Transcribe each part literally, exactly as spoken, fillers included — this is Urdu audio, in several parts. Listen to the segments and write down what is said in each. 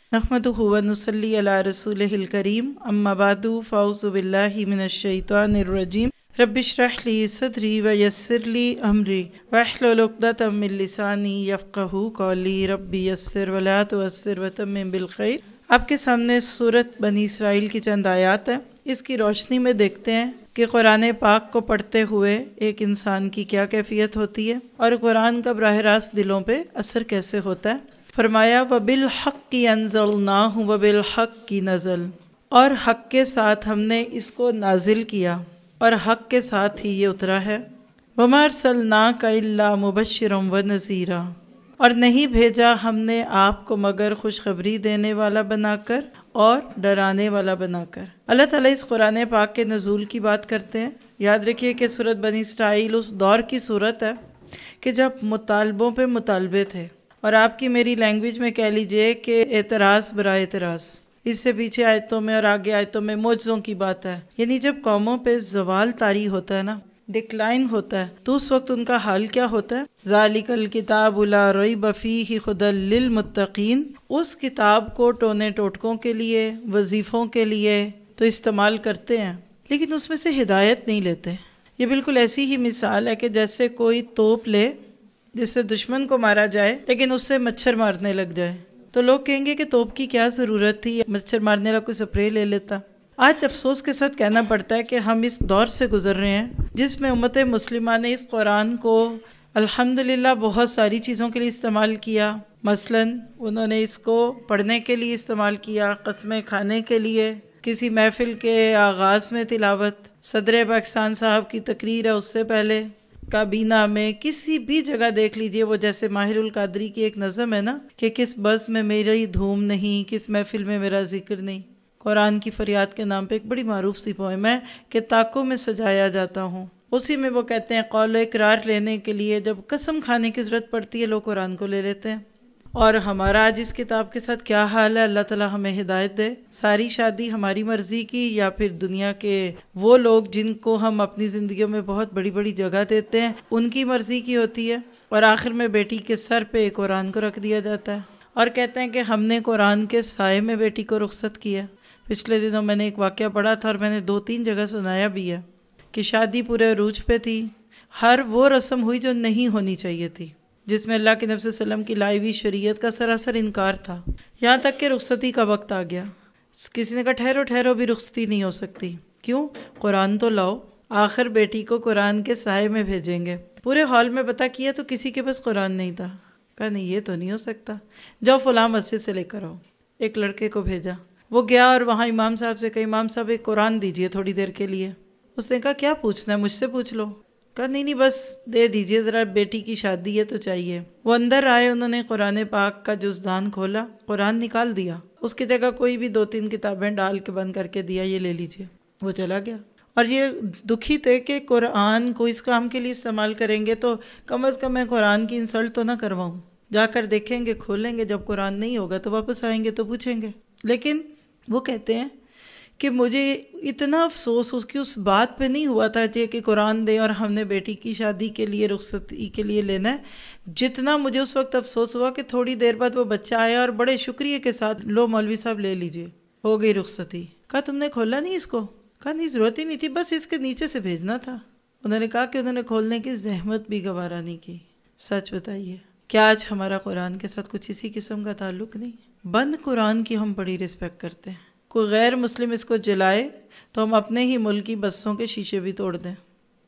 نحمدہ و نصلی علی رسولہ الکریم اما بعد فاعوذ باللہ من الشیطان الرجیم رب اشرح لی صدری ویسر لی امری واحلل عقدۃ من لسانی یفقہوا قولی رب یسر ولا تعسر وتمم بالخیر۔ آپ کے سامنے سورۃ بنی اسرائیل کی چند آیات ہیں، اس کی روشنی میں دیکھتے ہیں کہ قرآن پاک کو پڑھتے ہوئے ایک انسان کی کیا کیفیت ہوتی ہے اور قرآن کا براہ راست دلوں پہ اثر کیسے ہوتا ہے۔ فرمایا وَبِالْحَقِّ أَنزَلْنَاهُ وَبِالْحَقِّ نَزَلَ، اور حق کے ساتھ ہم نے اس کو نازل کیا اور حق کے ساتھ ہی یہ اترا ہے۔ وَمَا أَرْسَلْنَاكَ إِلَّا مُبَشِّرًا وَنَذِيرًا، اور نہیں بھیجا ہم نے آپ کو مگر خوشخبری دینے والا بنا کر اور ڈرانے والا بنا کر۔ اللہ تعالیٰ اس قرآن پاک کے نزول کی بات کرتے ہیں۔ یاد رکھیے کہ سورۃ بنی اسرائیل اس دور کی صورت ہے کہ جب مطالبوں پہ مطالبے تھے، اور آپ کی میری لینگویج میں کہہ لیجئے کہ اعتراض برائے اعتراض۔ اس سے پیچھے آیتوں میں اور آگے آیتوں میں معجزوں کی بات ہے، یعنی جب قوموں پہ زوال طاری ہوتا ہے نا، ڈکلائن ہوتا ہے، تو اس وقت ان کا حال کیا ہوتا ہے؟ ذالک الکتاب لا ریب فیہ ھدی للمتقین، اس کتاب کو ٹونے ٹوٹکوں کے لیے، وظیفوں کے لیے تو استعمال کرتے ہیں، لیکن اس میں سے ہدایت نہیں لیتے۔ یہ بالکل ایسی ہی مثال ہے کہ جیسے کوئی توپ لے جس سے دشمن کو مارا جائے لیکن اس سے مچھر مارنے لگ جائے، تو لوگ کہیں گے کہ توپ کی کیا ضرورت تھی، مچھر مارنے والا کوئی سپرے لے لیتا۔ آج افسوس کے ساتھ کہنا پڑتا ہے کہ ہم اس دور سے گزر رہے ہیں جس میں امت مسلمہ نے اس قرآن کو الحمدللہ بہت ساری چیزوں کے لیے استعمال کیا۔ مثلاً انہوں نے اس کو پڑھنے کے لیے استعمال کیا، قسمیں کھانے کے لیے، کسی محفل کے آغاز میں تلاوت، صدر پاکستان صاحب کی تقریر ہے اس سے پہلے، کابینہ میں، کسی بھی جگہ دیکھ لیجئے، وہ جیسے ماہر القادری کی ایک نظم ہے نا کہ کس بز میں میری دھوم نہیں، کس محفل میں میرا ذکر نہیں۔ قرآن کی فریاد کے نام پہ ایک بڑی معروف سی پوئم ہے کہ طاقوں میں سجایا جاتا ہوں۔ اسی میں وہ کہتے ہیں قول و اقرار لینے کے لیے جب قسم کھانے کی ضرورت پڑتی ہے لوگ قرآن کو لے لیتے ہیں۔ اور ہمارا آج اس کتاب کے ساتھ کیا حال ہے، اللہ تعالیٰ ہمیں ہدایت دے۔ ساری شادی ہماری مرضی کی یا پھر دنیا کے وہ لوگ جن کو ہم اپنی زندگیوں میں بہت بڑی بڑی جگہ دیتے ہیں ان کی مرضی کی ہوتی ہے، اور آخر میں بیٹی کے سر پہ قرآن کو رکھ دیا جاتا ہے اور کہتے ہیں کہ ہم نے قرآن کے سائے میں بیٹی کو رخصت کیا۔ پچھلے دنوں میں نے ایک واقعہ پڑھا تھا اور میں نے دو تین جگہ سنایا بھی ہے کہ شادی پورے عروج پہ تھی، ہر وہ رسم ہوئی جو نہیں ہونی چاہیے تھی، جس میں اللہ کے نبی صلی اللہ علیہ وسلم کی لائی ہوئی شریعت کا سراسر انکار تھا، یہاں تک کہ رخصتی کا وقت آ گیا۔ کسی نے کہا ٹھہرو ٹھہرو بھی رخصتی نہیں ہو سکتی، کیوں؟ قرآن تو لاؤ۔ آخر بیٹی کو قرآن کے سائے میں بھیجیں گے۔ پورے ہال میں پتہ کیا تو کسی کے پاس قرآن نہیں تھا۔ کہا نہیں یہ تو نہیں ہو سکتا، جاؤ فلاں مسجد سے لے کر آؤ۔ ایک لڑکے کو بھیجا، وہ گیا اور وہاں امام صاحب سے کہا امام صاحب ایک قرآن دیجئے تھوڑی دیر کے لیے۔ اس نے کہا کیا پوچھنا ہے، مجھ سے پوچھ لو۔ کہا نہیں نہیں بس دے دیجئے، ذرا بیٹی کی شادی ہے تو چاہیے۔ وہ اندر آئے، انہوں نے قرآن پاک کا جزدان کھولا، قرآن نکال دیا، اس کی جگہ کوئی بھی دو تین کتابیں ڈال کے بند کر کے دیا، یہ لے لیجئے۔ وہ چلا گیا۔ اور یہ دکھی تھے کہ قرآن کو اس کام کے لیے استعمال کریں گے تو کم از کم میں قرآن کی انسلٹ تو نہ کرواؤں۔ جا کر دیکھیں گے، کھولیں گے، جب قرآن نہیں ہوگا تو واپس آئیں گے تو پوچھیں گے۔ لیکن وہ کہتے ہیں کہ مجھے اتنا افسوس اس کی اس بات پہ نہیں ہوا تھا کہ قرآن دے اور ہم نے بیٹی کی شادی کے لیے رخصتی کے لیے لینا ہے، جتنا مجھے اس وقت افسوس ہوا کہ تھوڑی دیر بعد وہ بچہ آیا اور بڑے شکریہ کے ساتھ لو مولوی صاحب لے لیجئے، ہو گئی رخصتی۔ کہا تم نے کھولا نہیں اس کو؟ کہا نہیں ضرورت ہی نہیں تھی، بس اس کے نیچے سے بھیجنا تھا۔ انہوں نے کہا کہ انہوں نے کھولنے کی زحمت بھی گوارا نہیں کی۔ سچ بتائیے کیا آج ہمارا قرآن کے ساتھ کچھ اسی قسم کا تعلق نہیں؟ بند قرآن کی ہم بڑی رسپیکٹ کرتے ہیں، کوئی غیر مسلم اس کو جلائے تو ہم اپنے ہی ملک کی بسوں کے شیشے بھی توڑ دیں۔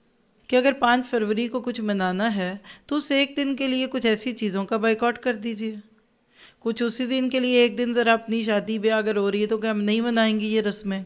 کہ اگر پانچ فروری کو کچھ منانا ہے تو اس ایک دن کے لیے کچھ ایسی چیزوں کا بائیکاٹ کر دیجئے، کچھ اسی دن کے لیے ایک دن ذرا اپنی شادی بیاہ اگر ہو رہی ہے تو کہ ہم نہیں منائیں گے یہ رسمیں۔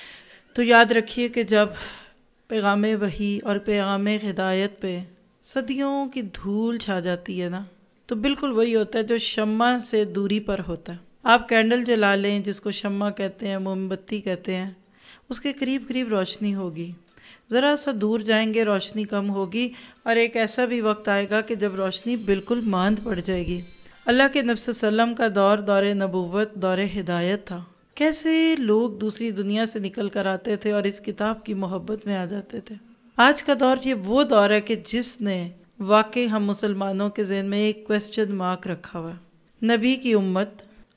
تو یاد رکھیے کہ جب پیغام وحی اور پیغام ہدایت پہ صدیوں کی دھول چھا جاتی ہے نا، تو بالکل وہی ہوتا ہے جو شمع سے دوری پر ہوتا ہے۔ آپ کینڈل جلا لیں، جس کو شمع کہتے ہیں، موم بتی کہتے ہیں، اس کے قریب قریب روشنی ہوگی، ذرا سا دور جائیں گے روشنی کم ہوگی، اور ایک ایسا بھی وقت آئے گا کہ جب روشنی بالکل ماند پڑ جائے گی۔ اللہ کے نبی صلی اللہ علیہ وسلم کا دور دور نبوت، دور ہدایت تھا۔ کیسے لوگ دوسری دنیا سے نکل کر آتے تھے اور اس کتاب کی محبت میں آ جاتے تھے۔ آج کا دور یہ وہ دور ہے کہ جس نے واقعی ہم مسلمانوں کے ذہن میں ایک کوسچن مارک رکھا ہوا ہے۔ نبی کی امت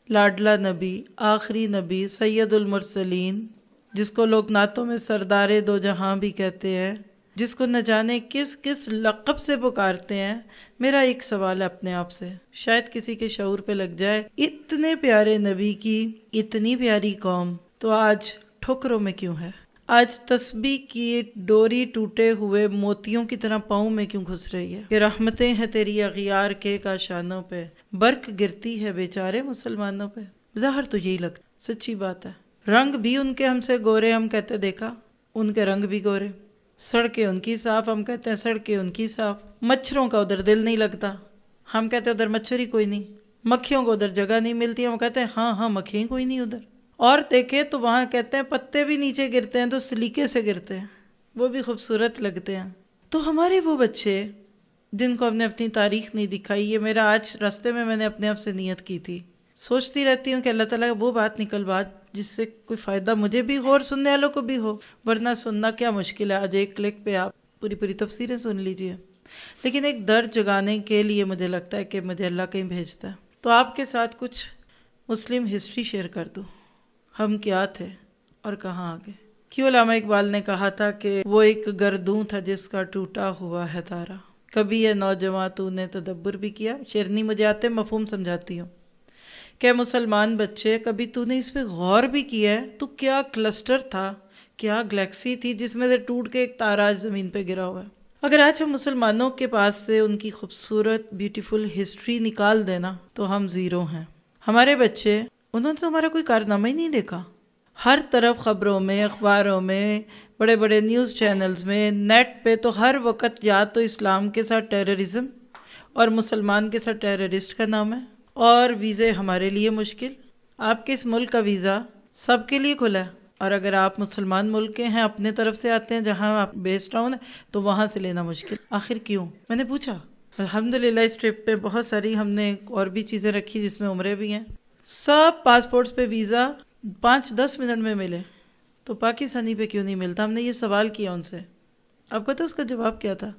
لاڈلا نبی، آخری نبی، سید المرسلین، جس کو لوگ نعتوں میں سردار دو جہاں بھی کہتے ہیں، جس کو نہ جانے کس کس لقب سے پکارتے ہیں. میرا ایک سوال ہے اپنے آپ سے، شاید کسی کے شعور پہ لگ جائے. اتنے پیارے نبی کی اتنی پیاری قوم تو آج ٹھوکروں میں کیوں ہے؟ آج تسبیح کی ڈوری ٹوٹے ہوئے موتیوں کی طرح پاؤں میں کیوں گھس رہی ہے کہ رحمتیں ہیں تیری اغیار کے کاشانوں پہ، برق گرتی ہے بیچارے مسلمانوں پہ. ظاہر تو یہی لگتا، سچی بات ہے. رنگ بھی ان کے ہم سے گورے، ہم کہتے دیکھا ان کے رنگ بھی گورے. سڑکیں ان کی صاف، ہم کہتے ہیں سڑکیں ان کی صاف. مچھروں کا ادھر دل نہیں لگتا، ہم کہتے ہیں ادھر مچھر ہی کوئی نہیں. مکھیوں کو ادھر جگہ نہیں ملتی، ہم کہتے ہیں ہاں ہاں مکھیاں کوئی نہیں ادھر. اور دیکھیں تو وہاں کہتے ہیں پتے بھی نیچے گرتے ہیں تو سلیقے سے گرتے ہیں، وہ بھی خوبصورت لگتے ہیں. تو ہمارے وہ بچے جن کو ہم نے اپنی تاریخ نہیں دکھائی، یہ میرا آج راستے میں میں نے اپنے آپ سے نیت کی تھی. سوچتی رہتی ہوں کہ اللہ تعالیٰ وہ بات نکل بات جس سے کوئی فائدہ مجھے بھی ہو اور سننے والوں کو بھی ہو، ورنہ سننا کیا مشکل ہے. آج ایک کلک پہ آپ پوری پوری تفسیریں سن لیجئے. لیکن ایک درد جگانے کے لیے مجھے لگتا ہے کہ مجھے اللہ کہیں بھیجتا ہے. تو آپ کے ساتھ کچھ مسلم ہسٹری شیئر کر دوں، ہم کیا تھے اور کہاں آ گئے. کیوں علامہ اقبال نے کہا تھا کہ وہ ایک گردوں تھا جس کا ٹوٹا ہوا ہے تارا. کبھی یہ نوجواں تو نے تدبر بھی کیا. شیرنی مجھے آتے مفہوم سمجھاتی ہوں کہ مسلمان بچے کبھی تو نے اس پہ غور بھی کیا ہے تو کیا کلسٹر تھا، کیا گلیکسی تھی جس میں سے ٹوٹ کے ایک تارا آج زمین پہ گرا ہوا ہے. اگر آج ہم مسلمانوں کے پاس سے ان کی خوبصورت بیوٹیفل ہسٹری نکال دینا تو ہم زیرو ہیں. ہمارے بچے، انہوں نے تو ہمارا کوئی کارنامہ ہی نہیں دیکھا. ہر طرف خبروں میں، اخباروں میں، بڑے بڑے نیوز چینلز میں، نیٹ پہ تو ہر وقت یا تو اسلام کے ساتھ ٹیررزم اور مسلمان کے ساتھ ٹیررسٹ کا نام ہے. اور ویزے ہمارے لیے مشکل. آپ کے اس ملک کا ویزا سب کے لیے کھلا ہے، اور اگر آپ مسلمان ملک کے ہیں، اپنے طرف سے آتے ہیں جہاں آپ بیس ٹاؤن ہے، تو وہاں سے لینا مشکل. آخر کیوں؟ میں نے پوچھا. الحمدللہ اس ٹرپ پہ بہت ساری ہم نے اور بھی چیزیں رکھی جس میں عمرے بھی ہیں. سب پاسپورٹس پہ ویزا پانچ دس منٹ میں ملے، تو پاکستانی پہ کیوں نہیں ملتا؟ ہم نے یہ سوال کیا ان سے. آپ کو تو اس کا جواب کیا تھا؟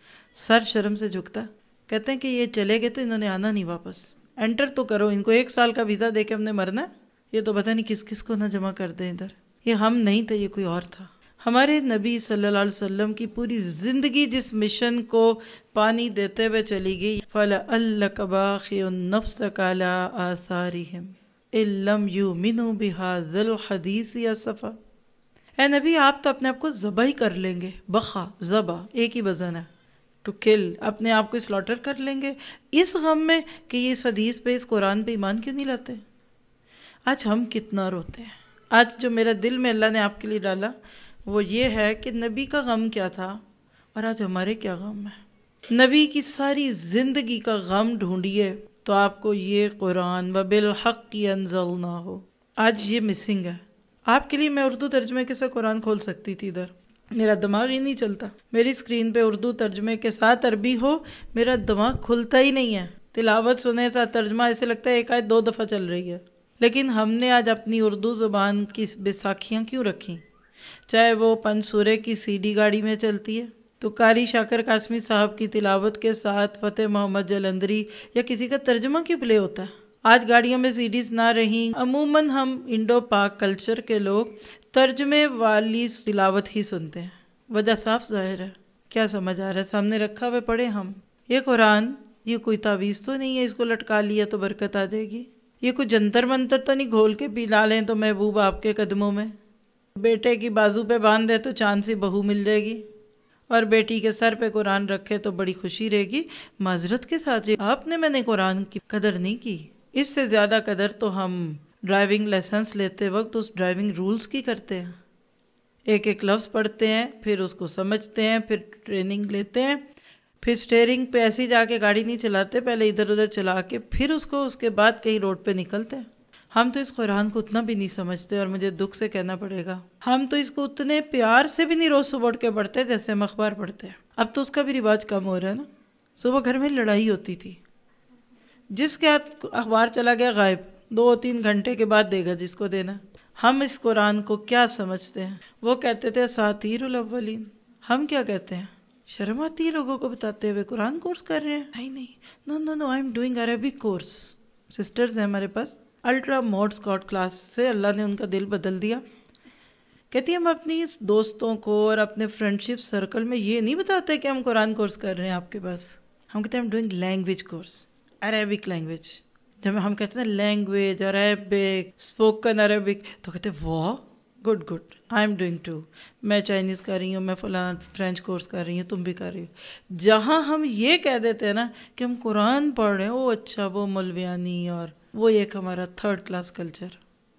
سر شرم سے جھکتا. کہتے ہیں کہ یہ چلے گئے تو انہوں نے آنا نہیں واپس. انٹر تو کرو، ان کو ایک سال کا ویزا دے کے ہم نے مرنا ہے. یہ تو پتہ نہیں کس کس کو نہ جمع کر دیں ادھر. یہ ہم نہیں تھے، یہ کوئی اور تھا. ہمارے نبی صلی اللہ علیہ وسلم کی پوری زندگی جس مشن کو پانی دیتے ہوئے چلی گئی، فَلَعَلَّكَ بَاخِعٌ نَفْسَكَ عَلَىٰ آثَارِهِمْ إِن لَّمْ يُؤْمِنُوا بِهَٰذَا الْحَدِيثِ أَسَفًا. اے نبی آپ تو اپنے آپ کو ذبح ہی کر لیں گے. بخا، ذبح ایک ہی وزن ہے. ٹو کل، اپنے آپ کو سلاٹر کر لیں گے اس غم میں کہ یہ اس حدیث پہ، اس قرآن پہ ایمان کیوں نہیں لاتے. آج ہم کتنا روتے ہیں. آج جو میرا دل میں اللہ نے آپ کے لیے ڈالا وہ یہ ہے کہ نبی کا غم کیا تھا اور آج ہمارے کیا غم ہے. نبی کی ساری زندگی کا غم ڈھونڈیے تو آپ کو یہ قرآن وَبِالْحَقِّ أَنزَلْنَاهُ آج یہ مسنگ ہے. آپ کے لیے میں اردو ترجمے کے ساتھ قرآن کھول سکتی تھی ادھر، میرا دماغ ہی نہیں چلتا. میری اسکرین پہ اردو ترجمے کے ساتھ عربی ہو، میرا دماغ کھلتا ہی نہیں ہے. تلاوت سنے ساتھ ترجمہ ایسے لگتا ہے ایک آیت دو دفعہ چل رہی ہے. لیکن ہم نے آج اپنی اردو زبان کی بیساکھیاں کیوں رکھیں؟ چاہے وہ پنج سورے کی سی ڈی گاڑی میں چلتی ہے تو قاری شاکر قاسمی صاحب کی تلاوت کے ساتھ فتح محمد جلندری یا کسی کا ترجمہ کیوں پلے ہوتا ہے. آج گاڑیوں میں سی ڈیز نہ رہیں. عموماً ہم انڈو پاک کلچر کے لوگ ترجمے والی تلاوت ہی سنتے ہیں. وجہ صاف ظاہر ہے. کیا سمجھ آ رہا ہے؟ سامنے رکھا ہوئے پڑھے ہم. یہ قرآن یہ کوئی تعویذ تو نہیں ہے اس کو لٹکا لیا تو برکت آ جائے گی. یہ کوئی جنتر منتر تو نہیں گھول کے پلا لیں تو محبوب آپ کے قدموں میں. بیٹے کی بازو پہ باندھ دے تو چاند سی بہو مل جائے گی، اور بیٹی کے سر پہ قرآن رکھے تو بڑی خوشی رہے گی. معذرت کے ساتھ آپ نے میں نے قرآن کی قدر نہیں کی. اس سے زیادہ قدر تو ہم ڈرائیونگ لائسنس لیتے وقت اس ڈرائیونگ رولز کی کرتے ہیں. ایک ایک لفظ پڑھتے ہیں، پھر اس کو سمجھتے ہیں، پھر ٹریننگ لیتے ہیں، پھر سٹیئرنگ پہ ایسی جا کے گاڑی نہیں چلاتے، پہلے ادھر ادھر چلا کے پھر اس کو اس کے بعد کہیں روڈ پہ نکلتے ہیں. ہم تو اس قرآن کو اتنا بھی نہیں سمجھتے، اور مجھے دکھ سے کہنا پڑے گا ہم تو اس کو اتنے پیار سے بھی نہیں روز صبح اٹھ کے پڑھتے جیسے ہم اخبار پڑھتے ہیں. اب تو اس کا بھی رواج کم ہو رہا ہے نا. صبح گھر میں لڑائی ہوتی تھی، جس کے ہاتھ اخبار چلا گیا غائب، دو تین گھنٹے کے بعد دے گا جس کو دینا. ہم اس قرآن کو کیا سمجھتے ہیں؟ وہ کہتے تھے اساطیر الاولین. ہم کیا کہتے ہیں؟ شرم آتی ہے لوگوں کو بتاتے ہوئے قرآن کورس کر رہے ہیں. نہیں نہیں، no no no I am doing Arabic course. Sisters ہیں ہمارے پاس الٹرا موڈ اسکاٹ کلاس سے اللہ نے ان کا دل بدل دیا. کہتی ہم اپنی دوستوں کو اور اپنے فرینڈشپ سرکل میں یہ نہیں بتاتے کہ ہم قرآن کورس کر رہے ہیں آپ کے پاس. ہم کہتے ہیں ہم doing language course, Arabic language. جب ہم کہتے ہیں لینگویج عربک اسپوکن عربک تو کہتے ہیں واہ good good I am doing too. میں چائنیز کر رہی ہوں، میں فلاں فرینچ کورس کر رہی ہوں، تم بھی کر رہی ہو. جہاں ہم یہ کہہ دیتے ہیں نا کہ ہم قرآن پڑھ رہے ہیں، وہ اچھا وہ مولویانی اور وہ ایک ہمارا تھرڈ کلاس کلچر.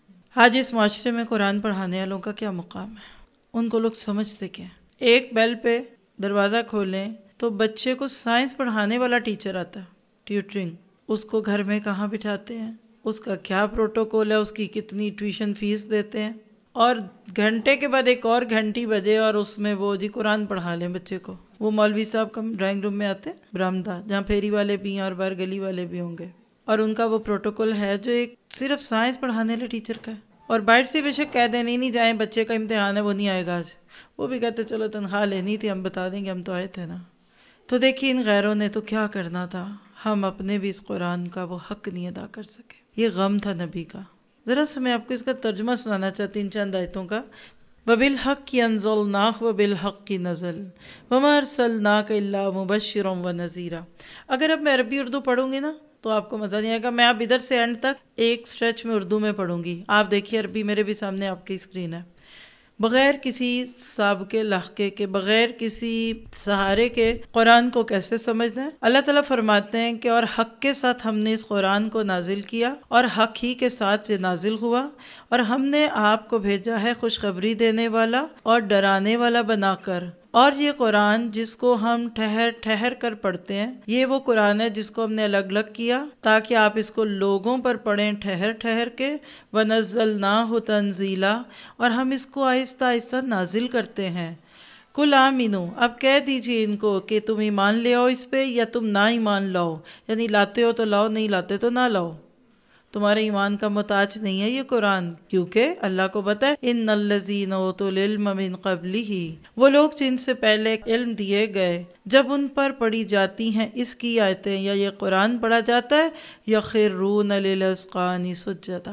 آج اس معاشرے میں قرآن پڑھانے والوں کا کیا مقام ہے؟ ان کو لوگ سمجھتے کیا؟ ایک بیل پہ دروازہ کھولیں تو بچے کو سائنس پڑھانے والا ٹیچر آتا ہے، ٹیوٹرنگ. اس کو گھر میں کہاں بٹھاتے ہیں، اس کا کیا پروٹوکول ہے، اس کی کتنی ٹیوشن فیس دیتے ہیں، اور گھنٹے کے بعد ایک اور گھنٹی بجے اور اس میں وہ جی قرآن پڑھا لیں بچے کو. وہ مولوی صاحب کا ڈرائنگ روم میں آتے ہیں، برآمدہ جہاں پھیری والے بھی ہیں اور باہر گلی والے بھی ہوں گے، اور ان کا وہ پروٹوکول ہے جو ایک صرف سائنس پڑھانے والے ٹیچر کا ہے. اور باہر سے بے شک کہہ دیں نہیں نہیں جائیں بچے کا امتحان ہے وہ نہیں آئے گا آج، وہ بھی کہتے چلو تنخواہ لینی تھی ہم بتا دیں گے ہم تو آئے تھے نا. تو دیکھیے ان غیروں نے تو کیا کرنا تھا، ہم اپنے بھی اس قرآن کا وہ حق نہیں ادا کر سکے. یہ غم تھا نبی کا. ذرا سا میں آپ کو اس کا ترجمہ سنانا چاہتی ہوں چند آیتوں کا. وَبِالْحَقِّ أَنزَلْنَاهُ وَبِالْحَقِّ نَزَلَ وَمَا أَرْسَلْنَاكَ إِلَّا مُبَشِّرًا وَنَذِيرًا. اگر اب میں عربی اردو پڑھوں گی نا تو آپ کو مزہ نہیں آئے گا. میں اب ادھر سے اینڈ تک ایک سٹریچ میں اردو میں پڑھوں گی. آپ دیکھیے عربی میرے بھی سامنے آپ کی اسکرین ہے. بغیر کسی سابقے لاحقے کے، بغیر کسی سہارے کے قرآن کو کیسے سمجھنا ہے؟ اللہ تعالیٰ فرماتے ہیں کہ اور حق کے ساتھ ہم نے اس قرآن کو نازل کیا اور حق ہی کے ساتھ یہ نازل ہوا، اور ہم نے آپ کو بھیجا ہے خوشخبری دینے والا اور ڈرانے والا بنا کر. اور یہ قرآن جس کو ہم ٹھہر ٹھہر کر پڑھتے ہیں، یہ وہ قرآن ہے جس کو ہم نے الگ الگ کیا تاکہ آپ اس کو لوگوں پر پڑھیں ٹھہر ٹھہر کے. وَنَزَّلْنَاهُ تَنزِيلًا، اور ہم اس کو آہستہ آہستہ نازل کرتے ہیں. قُلْ آمِنُوا، اب کہہ دیجئے ان کو کہ تم ایمان لے آؤ اس پہ یا تم نہ ایمان لاؤ، یعنی لاتے ہو تو لاؤ نہیں لاتے تو نہ لاؤ. تمہارے ایمان کا محتاج نہیں ہے یہ قرآن، کیونکہ اللہ کو پتہ ہے ان الذین اوتوا العلم من قبلہ، وہ لوگ جن سے پہلے علم دیے گئے جب ان پر پڑھی جاتی ہیں اس کی آیتیں یا یہ قرآن پڑھا جاتا ہے، یخرون للاذقان سجدا،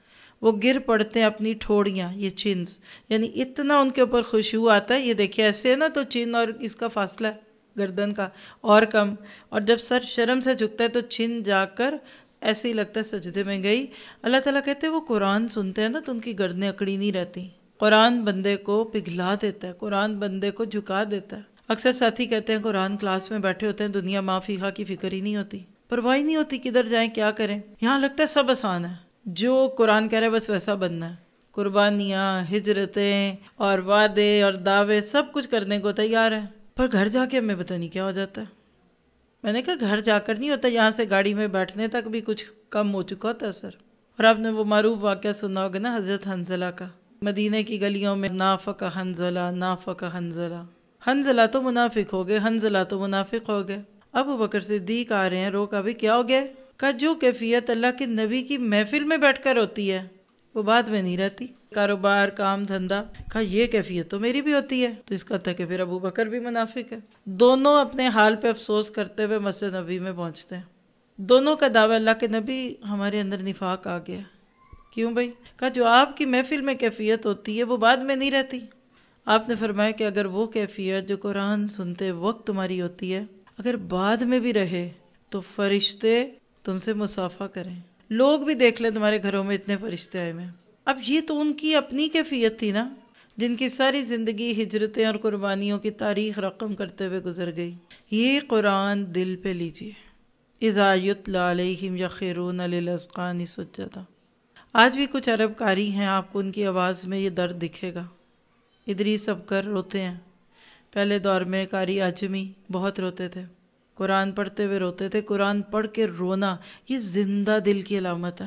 وہ گر پڑتے ہیں اپنی ٹھوڑیاں، یہ چنز، یعنی اتنا ان کے اوپر خشوع آتا ہے. یہ دیکھیں ایسے ہے نا تو چن اور اس کا فاصلہ ہے گردن کا اور کم، اور جب سر شرم سے جھکتا ہے تو چن جا کر ایسے ہی لگتا ہے سجدے میں گئی. اللہ تعالیٰ کہتے ہیں وہ قرآن سنتے ہیں نا تو ان کی گردنیں اکڑی نہیں رہتی. قرآن بندے کو پگھلا دیتا ہے، قرآن بندے کو جھکا دیتا ہے. اکثر ساتھی کہتے ہیں قرآن کلاس میں بیٹھے ہوتے ہیں دنیا ما فیہا کی فکر ہی نہیں ہوتی، پرواہ نہیں ہوتی کدھر جائیں کیا کریں. یہاں لگتا ہے سب آسان ہے، جو قرآن کہہ رہے ہے بس ویسا بننا ہے. قربانیاں، ہجرتیں اور وعدے اور دعوے سب کچھ کرنے کو تیار ہیں، پر گھر جا کے ہمیں پتہ نہیں کیا ہو جاتا ہے. میں نے کہا گھر جا کر نہیں ہوتا، یہاں سے گاڑی میں بیٹھنے تک بھی کچھ کم ہو چکا ہوتا ہے سر. اور آپ نے وہ معروف واقعہ سنا ہوگا نا حضرت حنظلہ کا، مدینے کی گلیوں میں نافق حنظلہ نافق حنظلہ. حنظلہ تو منافق ہو گئے، حنظلہ تو منافق ہو گئے. ابو بکر صدیق آ رہے ہیں، روکا بھی کیا ہو گیا؟ کہ جو کیفیت اللہ کے نبی کی محفل میں بیٹھ کر ہوتی ہے وہ بعد میں نہیں رہتی. کاروبار، کام دھندا، کہا یہ کیفیت تو میری بھی ہوتی ہے. تو اس کا تھا کہ پھر ابو بکر بھی منافق ہے. دونوں اپنے حال پہ افسوس کرتے ہوئے مسجد نبی میں پہنچتے ہیں. دونوں کا دعویٰ اللہ کے نبی ہمارے اندر نفاق آ گیا. کیوں بھائی؟ کہا جو آپ کی محفل میں کیفیت ہوتی ہے وہ بعد میں نہیں رہتی. آپ نے فرمایا کہ اگر وہ کیفیت جو قرآن سنتے وقت تمہاری ہوتی ہے اگر بعد میں بھی رہے تو فرشتے تم سے مصافحہ کریں. لوگ بھی دیکھ لیں تمہارے گھروں میں اتنے فرشتے آئے ہوئے ہیں. اب یہ تو ان کی اپنی کیفیت تھی نا، جن کی ساری زندگی ہجرتیں اور قربانیوں کی تاریخ رقم کرتے ہوئے گزر گئی. یہ قرآن دل پہ لیجئے. اذا یتلی علیہم یخرون للاذقان سجدا. آج بھی کچھ عرب قاری ہیں، آپ کو ان کی آواز میں یہ درد دکھے گا. ادریس ابکر روتے ہیں. پہلے دور میں قاری اعجمی بہت روتے تھے، قرآن پڑھتے ہوئے روتے تھے. قرآن پڑھ کے رونا یہ زندہ دل کی علامت ہے.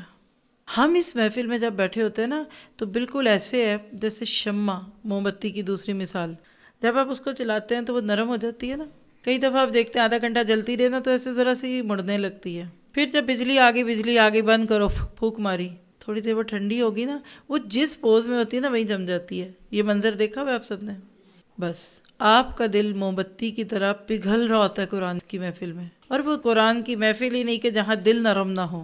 ہم اس محفل میں جب بیٹھے ہوتے ہیں نا تو بالکل ایسے ہے جیسے شمع، موم بتی کی دوسری مثال، جب آپ اس کو چلاتے ہیں تو وہ نرم ہو جاتی ہے نا. کئی دفعہ آپ دیکھتے ہیں آدھا گھنٹہ جلتی رہے نا تو ایسے ذرا سی مڑنے لگتی ہے. پھر جب بجلی آگئی بجلی آگئی بند کرو، پھونک ماری، تھوڑی دیر وہ ٹھنڈی ہوگی نا، وہ جس پوز میں ہوتی ہے نا وہیں جم جاتی ہے. یہ منظر دیکھا ہوا آپ سب نے؟ بس آپ کا دل موم بتی کی طرح پگھل رہا ہوتا ہے قرآن کی محفل میں. اور وہ قرآن کی محفل ہی نہیں کہ جہاں دل نرم نہ ہو.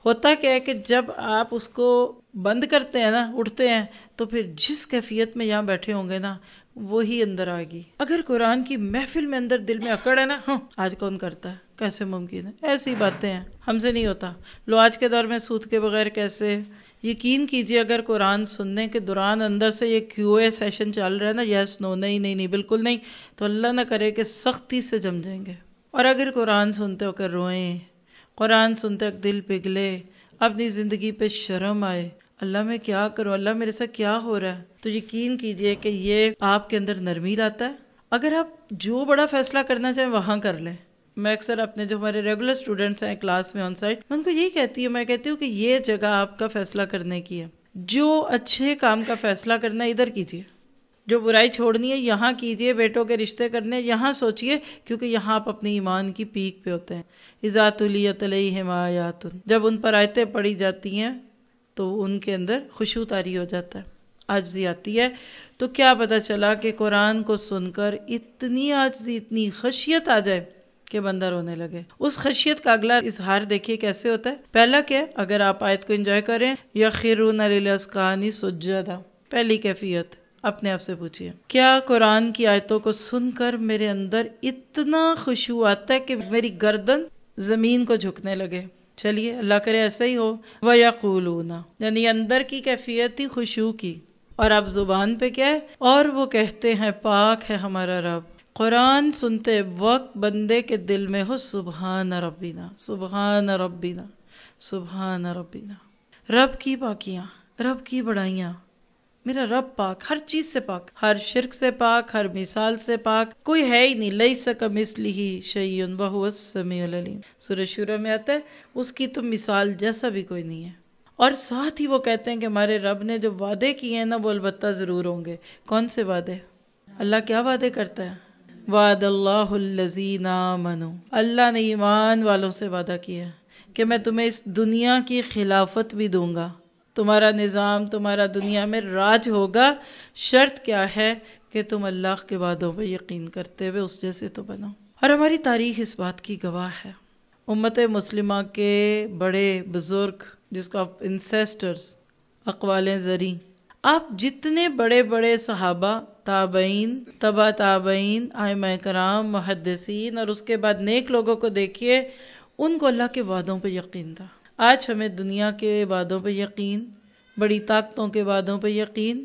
ہوتا کیا ہے کہ جب آپ اس کو بند کرتے ہیں نا، اٹھتے ہیں، تو پھر جس کیفیت میں یہاں بیٹھے ہوں گے نا وہی اندر آئے گی۔ اگر قرآن کی محفل میں اندر دل میں اکڑ ہے نا، ہاں آج کون کرتا ہے، کیسے ممکن ہے، ایسی باتیں ہیں، ہم سے نہیں ہوتا، لو آج کے دور میں سود کے بغیر کیسے۔ یقین کیجئے اگر قرآن سننے کے دوران اندر سے یہ کیو اے سیشن چل رہا ہے نا، یس نو، نہیں نہیں نہیں بالکل نہیں، تو اللہ نہ کرے کہ سختی سے جم جائیں گے۔ اور اگر قرآن سنتے ہو کر روئیں، قرآن سنتے وقت دل پگھلے، اپنی زندگی پہ شرم آئے، اللہ میں کیا کروں، اللہ میرے ساتھ کیا ہو رہا ہے، تو یقین کیجئے کہ یہ آپ کے اندر نرمی لاتا ہے۔ اگر آپ جو بڑا فیصلہ کرنا چاہیں وہاں کر لیں۔ میں اکثر اپنے جو ہمارے ریگولر اسٹوڈنٹس ہیں کلاس میں آن سائٹ، میں ان کو یہی کہتی ہوں، میں کہتی ہوں کہ یہ جگہ آپ کا فیصلہ کرنے کی ہے، جو اچھے کام کا فیصلہ کرنا ہے ادھر کیجئے، جو برائی چھوڑنی ہے یہاں کیجئے، بیٹوں کے رشتے کرنے یہاں سوچئے، کیونکہ یہاں آپ اپنی ایمان کی پیک پہ ہوتے ہیں۔ اذا تلیت علیہم آیات، جب ان پر آیتیں پڑھی جاتی ہیں تو ان کے اندر خشوع طاری ہو جاتا ہے، عاجزی آتی ہے۔ تو کیا پتہ چلا کہ قرآن کو سن کر اتنی عاجزی، اتنی خشیت آ جائے کہ بندہ رونے لگے۔ اس خشیت کا اگلا اظہار دیکھیے کیسے ہوتا ہے۔ پہلا کیا ہے، اگر آپ آیت کو انجوائے کریں، یخرون للاذقان سجدا، پہلی کیفیت اپنے آپ سے پوچھئے، کیا قرآن کی آیتوں کو سن کر میرے اندر اتنا خشوع آتا ہے کہ میری گردن زمین کو جھکنے لگے؟ چلیے اللہ کرے ایسا ہی ہو۔ وَيَقُولُونَ، یعنی اندر کی کیفیت تھی خشوع کی، اور اب زبان پہ کیا ہے، اور وہ کہتے ہیں پاک ہے ہمارا رب۔ قرآن سنتے وقت بندے کے دل میں ہو سبحان ربنا، سبحان ربنا، سبحان ربنا، رب کی پاکیاں، رب کی بڑائیاں، میرا رب پاک، ہر چیز سے پاک، ہر شرک سے پاک، ہر مثال سے پاک، کوئی ہے ہی نہیں، لیس کمثلہ شیء وہو السمیع العلیم، سورہ شورى میں آتا ہے اس کی تو مثال جیسا بھی کوئی نہیں ہے۔ اور ساتھ ہی وہ کہتے ہیں کہ ہمارے رب نے جو وعدے کیے ہیں نا وہ البتہ ضرور ہوں گے۔ کون سے وعدے؟ اللہ کیا وعدے کرتا ہے؟ وعد اللہ الذین آمنوا، اللہ نے ایمان والوں سے وعدہ کیا ہے کہ میں تمہیں اس دنیا کی خلافت بھی دوں گا، تمہارا نظام، تمہارا دنیا میں راج ہوگا، شرط کیا ہے کہ تم اللہ کے وعدوں پہ یقین کرتے ہوئے اس جیسے تو بنو۔ اور ہماری تاریخ اس بات کی گواہ ہے۔ امت مسلمہ کے بڑے بزرگ، جس کو آپ انسیسٹرز، اقوال زریں، آپ جتنے بڑے بڑے صحابہ، تابعین، تبع تابعین، ائمہ کرام، محدثین، اور اس کے بعد نیک لوگوں کو دیکھیے، ان کو اللہ کے وعدوں پہ یقین تھا۔ آج ہمیں دنیا کے وعدوں پہ یقین، بڑی طاقتوں کے وعدوں پہ یقین،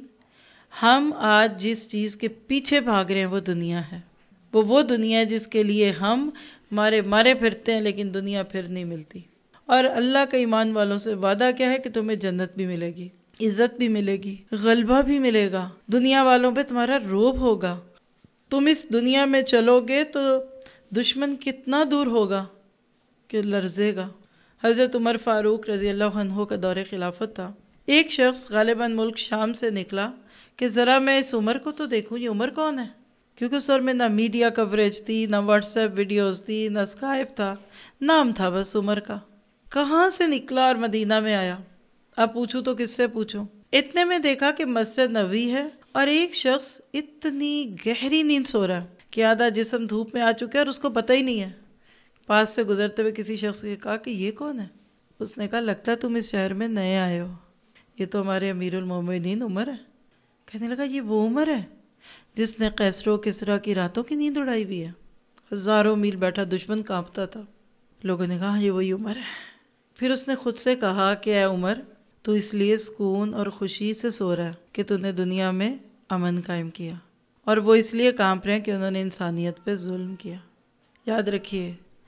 ہم آج جس چیز کے پیچھے بھاگ رہے ہیں وہ دنیا ہے، وہ وہ دنیا ہے جس کے لیے ہم مارے مارے پھرتے ہیں، لیکن دنیا پھر نہیں ملتی۔ اور اللہ کا ایمان والوں سے وعدہ کیا ہے کہ تمہیں جنت بھی ملے گی، عزت بھی ملے گی، غلبہ بھی ملے گا، دنیا والوں پہ تمہارا روب ہوگا، تم اس دنیا میں چلو گے تو دشمن کتنا دور ہوگا کہ لرزے گا۔ حضرت عمر فاروق رضی اللہ عنہ کا دور خلافت تھا، ایک شخص غالباً ملک شام سے نکلا کہ ذرا میں اس عمر کو تو دیکھوں، یہ عمر کون ہے؟ کیونکہ اس دور میں نہ میڈیا کوریج تھی، نہ واٹس ایپ ویڈیوز تھی، نہ اسکائپ تھا، نام تھا بس عمر کا۔ کہاں سے نکلا اور مدینہ میں آیا؟ اب پوچھوں تو کس سے پوچھوں؟ اتنے میں دیکھا کہ مسجد نبوی ہے اور ایک شخص اتنی گہری نیند سو رہا ہے کہ آدھا جسم دھوپ میں آ چکا ہے اور اس کو پتہ ہی نہیں ہے۔ پاس سے گزرتے ہوئے کسی شخص نے کہا کہ یہ کون ہے؟ اس نے کہا لگتا ہے تم اس شہر میں نئے آئے ہو، یہ تو ہمارے امیر المومنین عمر ہے۔ کہنے لگا یہ وہ عمر ہے جس نے قیصر و کسریٰ کی راتوں کی نیند اڑائی ہوئی ہے؟ ہزاروں میل بیٹھا دشمن کانپتا تھا۔ لوگوں نے کہا یہ وہی عمر ہے۔ پھر اس نے خود سے کہا کہ اے عمر، تو اس لیے سکون اور خوشی سے سو رہا ہے کہ تو نے دنیا میں امن قائم کیا، اور وہ اس لیے کانپ رہے ہیں کہ انہوں نے انسانیت پہ ظلم کیا۔ یاد رکھیے،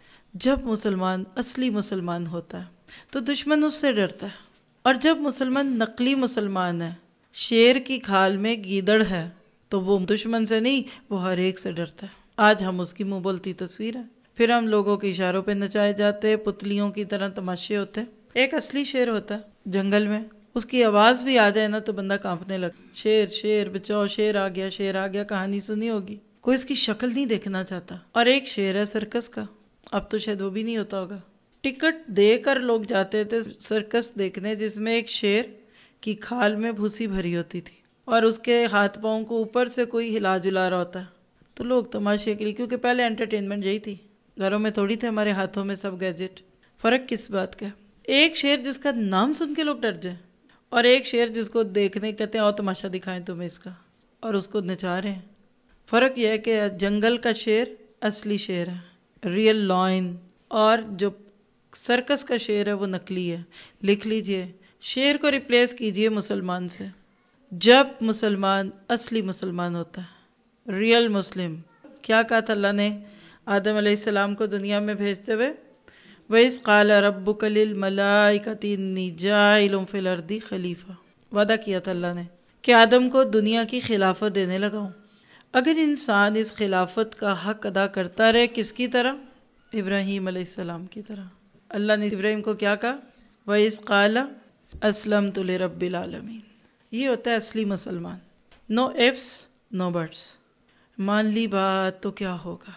جب مسلمان اصلی مسلمان ہوتا ہے تو دشمن اس سے ڈرتا ہے، اور جب مسلمان نقلی مسلمان ہے، شیر کی کھال میں گیدڑ ہے، تو وہ دشمن سے نہیں، وہ ہر ایک سے ڈرتا ہے۔ آج ہم اس کی منہ بولتی تصویر ہے، پھر ہم لوگوں کے اشاروں پہ نچائے جاتے، پتلیوں کی طرح تماشے ہوتے۔ ایک اصلی شیر ہوتا ہے جنگل میں، اس کی آواز بھی آ جائے نا تو بندہ کانپنے لگتا، شیر شیر بچاؤ، شیر آ گیا، شیر آ گیا، کہانی سنی ہوگی، کوئی اس کی شکل نہیں دیکھنا چاہتا۔ اور ایک شیر ہے سرکس کا، اب تو شاید وہ بھی نہیں ہوتا ہوگا، ٹکٹ دے کر لوگ جاتے تھے سرکس دیکھنے، جس میں ایک شیر کی کھال میں بھوسی بھری ہوتی تھی اور اس کے ہاتھ پاؤں کو اوپر سے کوئی ہلا جلا رہا ہوتا ہے، تو لوگ تماشے کے لیے، کیونکہ پہلے انٹرٹینمنٹ یہی تھی، گھروں میں تھوڑی تھے ہمارے ہاتھوں میں سب گیجٹ، فرق کس بات کا؟ ایک شعر جس کا نام سن کے لوگ ڈر جائیں، اور ایک شعر جس کو دیکھنے کہتے ہیں اور تماشا دکھائیں تمہیں اس کا، اور اس کو نچا رہے ہیں۔ فرق یہ ہے کہ جنگل کا شعر اصلی شعر ہے، ریئل لائن، اور جو سرکس کا شعر ہے وہ نقلی ہے۔ لکھ لیجئے، شعر کو ریپلیس کیجئے مسلمان سے۔ جب مسلمان اصلی مسلمان ہوتا ہے، ریئل مسلم، کیا کہا تھا اللہ نے آدم علیہ السلام کو دنیا میں بھیجتے ہوئے؟ وَإِذْ قَالَ رَبُّكَ لِلْمَلَائِكَةِ إِنِّي جَاعِلٌ فِي الْأَرْضِ خلیفہ، وعدہ کیا تھا اللہ نے کہ آدم کو دنیا کی خلافت دینے لگا ہوں۔ اگر انسان اس خلافت کا حق ادا کرتا رہے، کس کی طرح؟ ابراہیم علیہ السلام کی طرح۔ اللہ نے ابراہیم کو کیا کہا؟ وَإِذْ قَالَ أَسْلَمْتُ لِرَبِّ الْعَالَمِينَ۔ یہ ہوتا ہے اصلی مسلمان، نو ifs نو بٹس۔ مان لی بات تو کیا ہوگا،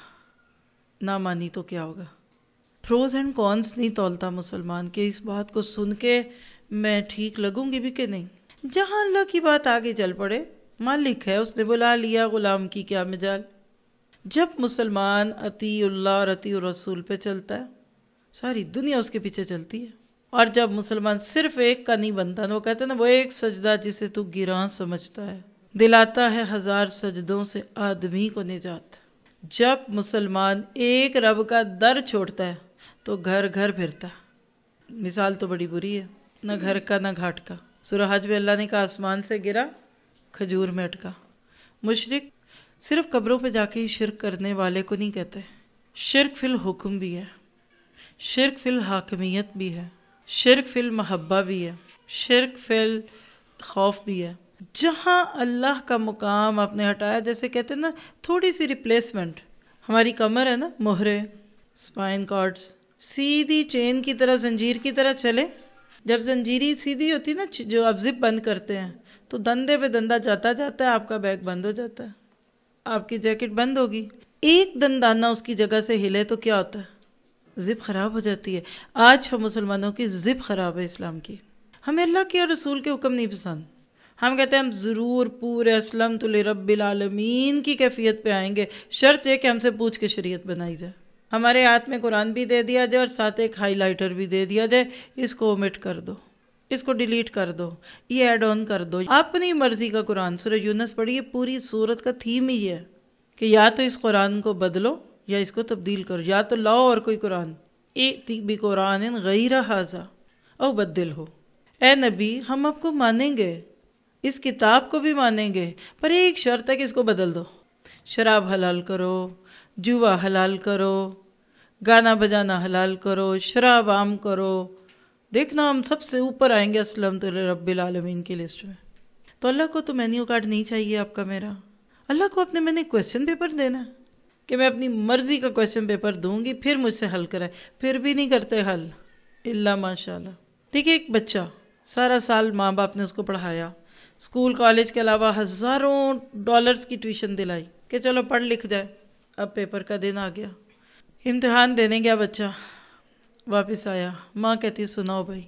نہ مانی تو کیا ہوگا۔ پروز اینڈ کونس نہیں تولتا مسلمان کہ اس بات کو سن کے میں ٹھیک لگوں گی بھی کہ نہیں۔ جہاں اللہ کی بات آگے چل پڑے، مالک ہے، اس نے بلا لیا، غلام کی کیا مجال۔ جب مسلمان اطیع اللہ اور اطیع الرسول پہ چلتا ہے، ساری دنیا اس کے پیچھے چلتی ہے۔ اور جب مسلمان صرف ایک کا نہیں بنتا نا، وہ کہتے ہیں نا، وہ ایک سجدہ جسے تو گراں سمجھتا ہے دلاتا ہے ہزار سجدوں سے آدمی کو نجات۔ جب مسلمان ایک رب کا در چھوڑتا ہے تو گھر گھر پھرتا ہے۔ مثال تو بڑی بری ہے، نہ گھر کا نہ گھاٹ کا۔ سورہ حج میں اللہ نے کہا آسمان سے گرا، کھجور میں اٹکا۔ مشرک صرف قبروں پہ جا کے ہی شرک کرنے والے کو نہیں کہتے، شرک فی الحکم بھی ہے، شرک فی الحاکمیت بھی ہے، شرک فی المحبہ بھی ہے، شرک فی الخوف بھی ہے۔ جہاں اللہ کا مقام آپ نے ہٹایا، جیسے کہتے ہیں نا تھوڑی سی ریپلیسمنٹ، ہماری کمر ہے نا، مہرے، اسپائن کارڈز، سیدھی چین کی طرح، زنجیر کی طرح چلے۔ جب زنجیری سیدھی ہوتی نا، جو آپ زپ بند کرتے ہیں، تو دندے پہ دندہ جاتا جاتا ہے، آپ کا بیگ بند ہو جاتا ہے، آپ کی جیکٹ بند ہوگی۔ ایک دندانہ اس کی جگہ سے ہلے تو کیا ہوتا ہے؟ زپ خراب ہو جاتی ہے۔ آج ہم مسلمانوں کی زپ خراب ہے اسلام کی۔ ہمیں اللہ کے اور رسول کے حکم نہیں پسند۔ ہم کہتے ہیں ہم ضرور پورے اسلمت لرب العالمین کی کیفیت پہ آئیں گے، شرط یہ کہ ہم سے پوچھ کے شریعت بنائی جائے، ہمارے ہاتھ میں قرآن بھی دے دیا جائے اور ساتھ ایک ہائی لائٹر بھی دے دیا جائے، اس کو اومٹ کر دو، اس کو ڈیلیٹ کر دو، یہ ایڈ آن کر دو، اپنی مرضی کا قرآن۔ سورہ یونس پڑھیے، پوری سورت کا تھیم ہی ہے کہ یا تو اس قرآن کو بدلو یا اس کو تبدیل کرو، یا تو لاؤ اور کوئی قرآن، ائتی بقرآن غیر ھذا او بدل ہو۔ اے نبی، ہم آپ کو مانیں گے، اس کتاب کو بھی مانیں گے، پر ایک شرط ہے کہ اس کو بدل دو۔ شراب حلال کرو، جوا حلال کرو، گانا بجانا حلال کرو، شراب عام کرو، دیکھنا ہم سب سے اوپر آئیں گے اسلمت لرب العالمین کی لسٹ میں۔ تو اللہ کو تو مینیو کارڈ نہیں چاہیے آپ کا میرا، اللہ کو اپنے میں نے کویسچن پیپر دینا ہے کہ میں اپنی مرضی کا کویسچن پیپر دوں گی، پھر مجھ سے حل کرائے، پھر بھی نہیں کرتے حل الا ماشاء اللہ۔ دیکھیے ایک بچہ سارا سال ماں باپ نے اس کو پڑھایا، اسکول کالج کے علاوہ ہزاروں ڈالرز کی ٹیوشن دلائی کہ چلو پڑھ لکھ جائے، اب پیپر کا دن آ گیا، امتحان دینے گیا بچہ، واپس آیا، ماں کہتی ہے سناؤ بھائی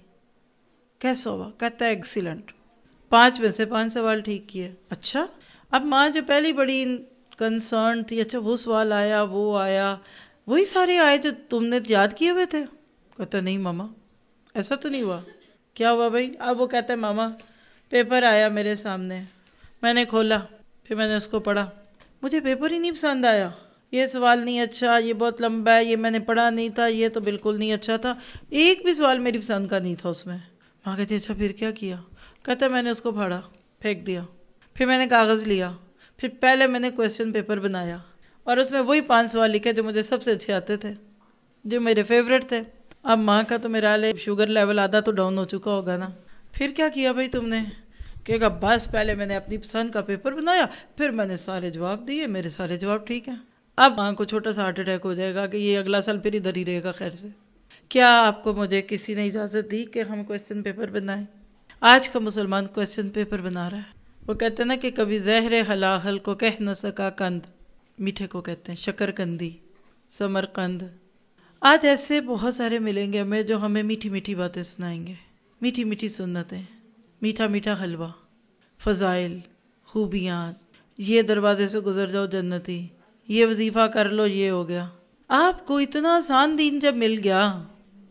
کیسا ہوا؟ کہتا ہے ایکسیلنٹ، پانچ میں سے پانچ سوال ٹھیک کیے۔ اچھا، اب ماں جو پہلی بڑی کنسرن تھی، اچھا وہ سوال آیا، وہ آیا، وہی سارے آئے جو تم نے یاد کیے ہوئے تھے؟ کہتا نہیں ماما ایسا تو نہیں ہوا۔ کیا ہوا بھائی؟ اب وہ کہتا ہے ماما پیپر آیا میرے سامنے، میں نے کھولا، پھر میں نے اس کو پڑھا، مجھے پیپر ہی نہیں پسند آیا، یہ سوال نہیں اچھا، یہ بہت لمبا ہے، یہ میں نے پڑھا نہیں تھا، یہ تو بالکل نہیں اچھا تھا، ایک بھی سوال میری پسند کا نہیں تھا اس میں۔ ماں کہتی اچھا پھر کیا کیا؟ کہتا میں نے اس کو پھاڑا، پھینک دیا، پھر میں نے کاغذ لیا، پھر پہلے میں نے کویسچن پیپر بنایا اور اس میں وہی پانچ سوال لکھے جو مجھے سب سے اچھے آتے تھے، جو میرے فیوریٹ تھے۔ اب ماں کا تو میرا لے شوگر لیول آدھا تو ڈاؤن ہو چکا ہوگا نا۔ پھر کیا کیا بھائی تم نے؟ کہ کہا بس پہلے میں نے اپنی پسند کا پیپر بنایا، پھر میں نے سارے جواب دیے، میرے سارے جواب ٹھیک ہیں۔ اب ماں کو چھوٹا سا ہارٹ اٹیک ہو جائے گا کہ یہ اگلا سال پھر ادھر ہی رہے گا خیر سے۔ کیا آپ کو مجھے کسی نے اجازت دی کہ ہم کویسچن پیپر بنائیں؟ آج کا مسلمان کویسچن پیپر بنا رہا ہے۔ وہ کہتے ہیں نا کہ کبھی زہر حلاحل کو کہہ نہ سکا کند، میٹھے کو کہتے ہیں شکر کندی، سمر قند۔ آج ایسے بہت سارے ملیں گے ہمیں جو ہمیں میٹھی میٹھی باتیں سنائیں گے، میٹھی میٹھی سنتیں، میٹھا میٹھا حلوہ، فضائل، خوبیاں، یہ دروازے سے گزر جاؤ جنتی، یہ وظیفہ کر لو، یہ ہو گیا۔ آپ کو اتنا آسان دین جب مل گیا،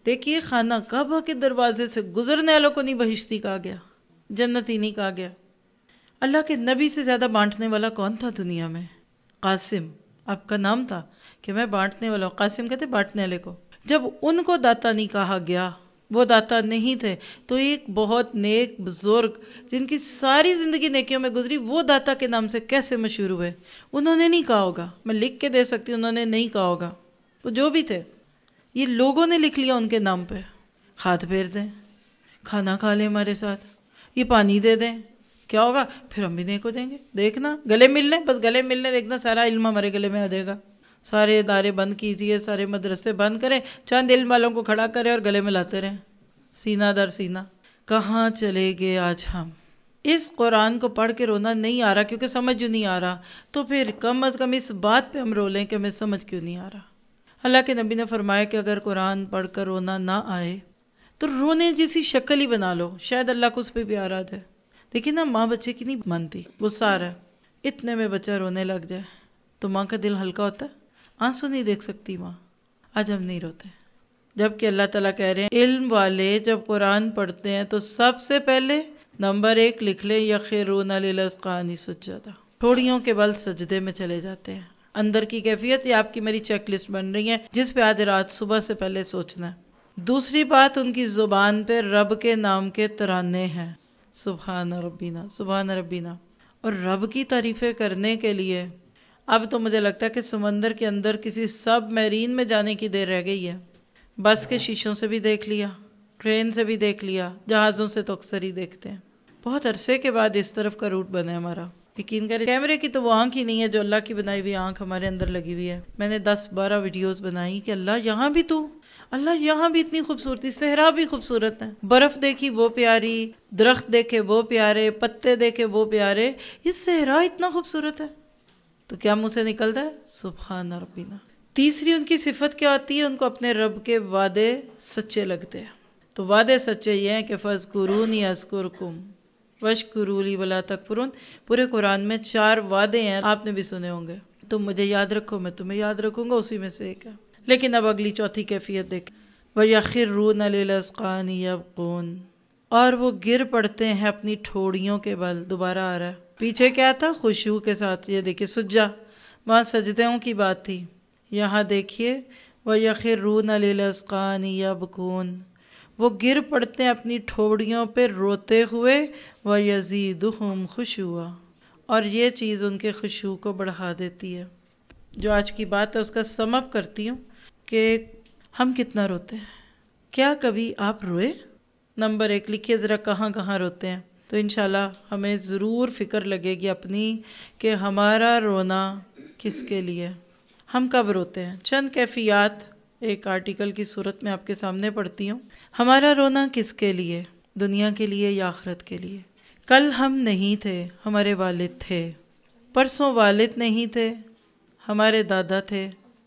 دیکھیے خانہ کعبہ کے دروازے سے گزرنے والوں کو نہیں بہشتی کہا گیا، جنتی نہیں کہا گیا۔ اللہ کے نبی سے زیادہ بانٹنے والا کون تھا دنیا میں؟ قاسم آپ کا نام تھا کہ میں بانٹنے والا ہوں۔ قاسم کہتے بانٹنے والے کو۔ جب ان کو داتا نہیں کہا گیا، وہ داتا نہیں تھے، تو ایک بہت نیک بزرگ جن کی ساری زندگی نیکیوں میں گزری، وہ داتا کے نام سے کیسے مشہور ہوئے؟ انہوں نے نہیں کہا ہوگا، میں لکھ کے دے سکتی ہوں، انہوں نے نہیں کہا ہوگا، وہ جو بھی تھے یہ لوگوں نے لکھ لیا ان کے نام پہ۔ ہاتھ پھیر دیں، کھانا کھا لیں ہمارے ساتھ، یہ پانی دے دیں، کیا ہوگا؟ پھر ہم بھی نیک ہو جائیں گے۔ دیکھنا گلے ملنے، بس گلے ملنے، دیکھنا سارا علم ہمارے گلے میں آ جائے گا۔ سارے ادارے بند کیجئے، سارے مدرسے بند کریں، چند علم والوں کو کھڑا کریں اور گلے ملاتے رہیں، سینہ در سینہ۔ کہاں چلے گئے آج ہم؟ اس قرآن کو پڑھ کے رونا نہیں آ رہا کیونکہ سمجھ جو نہیں آ رہا، تو پھر کم از کم اس بات پہ ہم رو لیں کہ ہمیں سمجھ کیوں نہیں آ رہا۔ اللہ کے نبی نے فرمایا کہ اگر قرآن پڑھ کر رونا نہ آئے تو رونے جیسی شکل ہی بنا لو، شاید اللہ کو اس پہ پیار آ جائے۔ دیکھیں نا، ماں بچے کی نہیں مانتی، غصہ آ رہا ہے، اتنے میں بچہ رونے لگ جائے تو ماں کا دل ہلکا ہوتا ہے؟ آنسو نہیں دیکھ سکتی ماں، آج ہم نہیں روتے، جبکہ اللہ تعالیٰ کہہ رہے ہیں علم والے جب قرآن پڑھتے ہیں تو سب سے پہلے نمبر ایک لکھ لیں یخرون للاذقان سجدا، ٹھوڑیوں کے بل سجدے میں چلے جاتے ہیں۔ اندر کی کیفیت یہ آپ کی میری چیک لسٹ بن رہی ہے جس پہ آج رات صبح سے پہلے سوچنا ہے۔ دوسری بات، ان کی زبان پہ رب کے نام کے ترانے ہیں، سبحان ربینا سبحان ربینا، اور رب کی تعریفیں کرنے کے لیے اب تو مجھے لگتا ہے کہ سمندر کے اندر کسی سب میرین میں جانے کی دیر رہ گئی ہے۔ بس کے شیشوں سے بھی دیکھ لیا، ٹرین سے بھی دیکھ لیا، جہازوں سے تو اکثر ہی دیکھتے ہیں۔ بہت عرصے کے بعد اس طرف کا روٹ بنا ہے ہمارا۔ یقین کریں کیمرے کی تو وہ آنکھ ہی نہیں ہے جو اللہ کی بنائی ہوئی آنکھ ہمارے اندر لگی ہوئی ہے۔ میں نے دس بارہ ویڈیوز بنائی کہ اللہ یہاں بھی تو، اللہ یہاں بھی اتنی خوبصورتی، صحرا بھی خوبصورت ہے، برف دیکھی وہ پیاری، درخت دیکھے وہ پیارے، پتے دیکھے وہ پیارے، یہ صحرا اتنا خوبصورت ہے، تو کیا منہ سے نکلتا ہے؟ سبحان ربینا۔ تیسری ان کی صفت کیا ہوتی ہے؟ ان کو اپنے رب کے وعدے سچے لگتے ہیں۔ تو وعدے سچے یہ ہیں کہ فاذکرونی اذکرکم واشکروا لی ولا تکفرون۔ پورے قرآن میں چار وعدے ہیں، آپ نے بھی سنے ہوں گے، تم مجھے یاد رکھو میں تمہیں یاد رکھوں گا، اسی میں سے ایک ہے۔ لیکن اب اگلی چوتھی کیفیت دیکھ، وَيَخِرُّونَ لِلْأَذْقَانِ يَبْكُونَ، اور وہ گر پڑتے ہیں اپنی ٹھوڑیوں کے بل۔ دوبارہ آ رہا ہے، پیچھے کیا تھا؟ خشوع کے ساتھ، یہ دیکھیے سجا، وہاں سجدوں کی بات تھی، یہاں دیکھیے وَيَخِرُّونَ لِلْأَذْقَانِ يَبْكُونَ، وہ گر پڑتے ہیں اپنی ٹھوڑیوں پہ روتے ہوئے، وَيَزِيدُهُمْ خُشُوعًا، اور یہ چیز ان کے خشوع کو بڑھا دیتی ہے۔ جو آج کی بات ہے اس کا سم اپ کرتی ہوں کہ ہم کتنا روتے ہیں۔ کیا کبھی آپ روئے؟ نمبر ایک لکھیے ذرا کہاں کہاں روتے ہیں، تو انشاءاللہ ہمیں ضرور فکر لگے گی اپنی کہ ہمارا رونا کس کے لیے، ہم کب روتے ہیں۔ چند کیفیات ایک آرٹیکل کی صورت میں آپ کے سامنے پڑھتی ہوں۔ ہمارا رونا کس کے لیے؟ دنیا کے لیے یا آخرت کے لیے؟ کل ہم نہیں تھے، ہمارے والد تھے، پرسوں والد نہیں تھے، ہمارے دادا تھے،